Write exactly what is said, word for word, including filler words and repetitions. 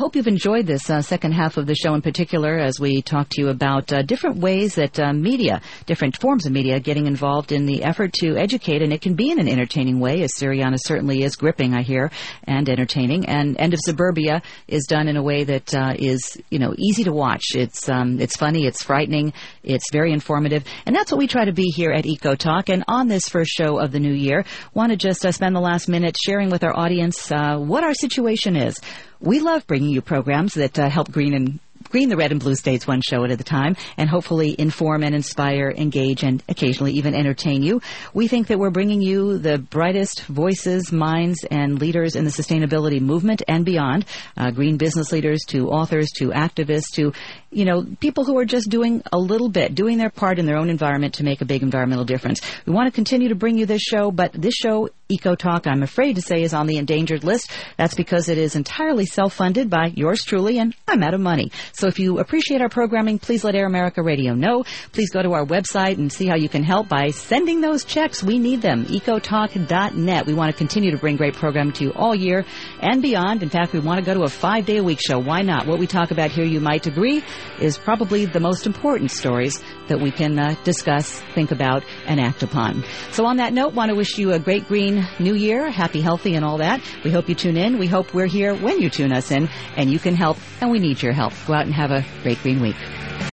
hope you've enjoyed this uh, second half of the show in particular as we talk to you about uh, different ways that uh, media, different forms of media getting involved in the effort to educate, and it can be in an entertaining way, as Siriana certainly is gripping, I hear, and entertaining. And End of Suburbia is done in a way that uh, is, you know, easy to watch. It's um, it's funny, it's frightening, it's very informative, and that's what we try to be here at Eco Talk. And on this first show of the new year, want to just uh, spend the last minute sharing with our audience uh, what our situation is. We love bringing you programs that uh, help green and green the red and blue states one show at a time, and hopefully inform and inspire, engage, and occasionally even entertain you. We think that we're bringing you the brightest voices, minds, and leaders in the sustainability movement and beyond. Uh, green business leaders to authors to activists to, you know, people who are just doing a little bit, doing their part in their own environment to make a big environmental difference. We want to continue to bring you this show, but this show, Eco Talk, I'm afraid to say, is on the endangered list. That's because it is entirely self-funded by yours truly, and I'm out of money. So if you appreciate our programming, please let Air America Radio know. Please go to our website and see how you can help by sending those checks. We need them. ecotalk dot net. We want to continue to bring great programming to you all year and beyond. In fact, we want to go to a five-day-a-week show. Why not? What we talk about here, you might agree, is probably the most important stories that we can uh, discuss, think about, and act upon. So on that note, want to wish you a great green new year, happy, healthy, and all that. We hope you tune in. We hope we're here when you tune us in, and you can help, and we need your help. Go out and have a great green week.